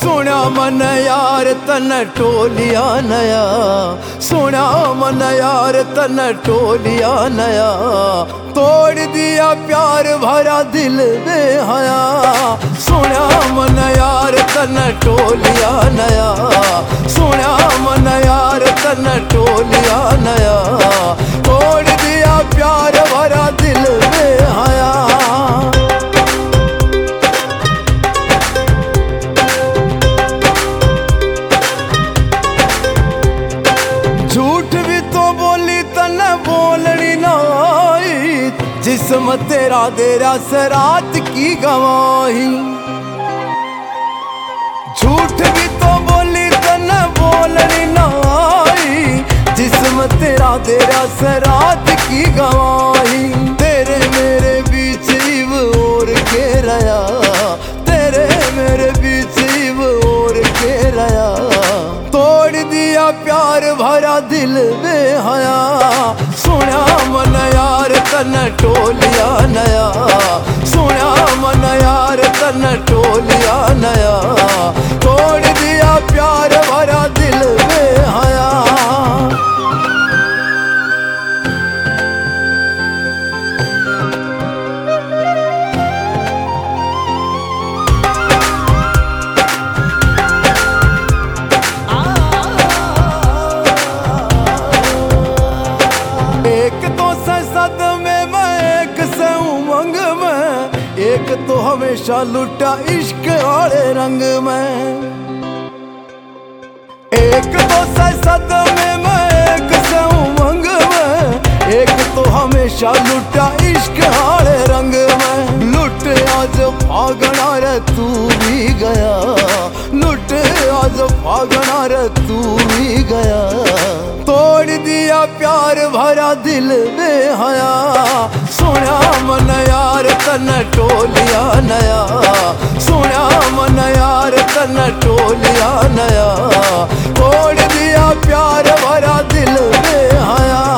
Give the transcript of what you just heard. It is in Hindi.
सोना मन यार तन टोलिया नया, सोना मन यार तन टोलिया नया, तोड़ दिया प्यार भरा दिल बेहया। सोना मन यार तन टोलिया नया, सोना मन यार तन टोलिया नया, तोड़ दिया प्यार भरा दिल बेहया। झूठ भी तो बोली तन बोलनी ना आई, जिस्म तेरा देरा से रात की गवाही। झूठ भी तो बोली तन बोलनी ना आई, जिस्म तेरा देरा से रात की गवाही। तेरे मेरे बीच इव और के रया, तेरे मेरे बीच इव और के रया, तोड़ दिया प्यार भरा दिल बेहया। सोना मन यार तन टोलिया नया, सोना मन यार तन टोलिया नया, तोड़ दिया प्यार भरा दिल बेहया। एक तो संसद में मैं, एक से उमंग में, एक तो हमेशा लुटा इश्क वाले रंग में। एक तो संसद में मैं, एक से उमंग में, एक तो हमेशा लुटा इश्क वाले रंग में। लुट आज फागना रे तू भी गया, लुट आज फागना रे तू भी गया, तोड़ दिया प्यार भरा दिल बेहया। सोना मन यार तन टोलिया नया, सोना मन यार तन टोलिया नया, तोड़ दिया प्यार भरा दिल बेहया।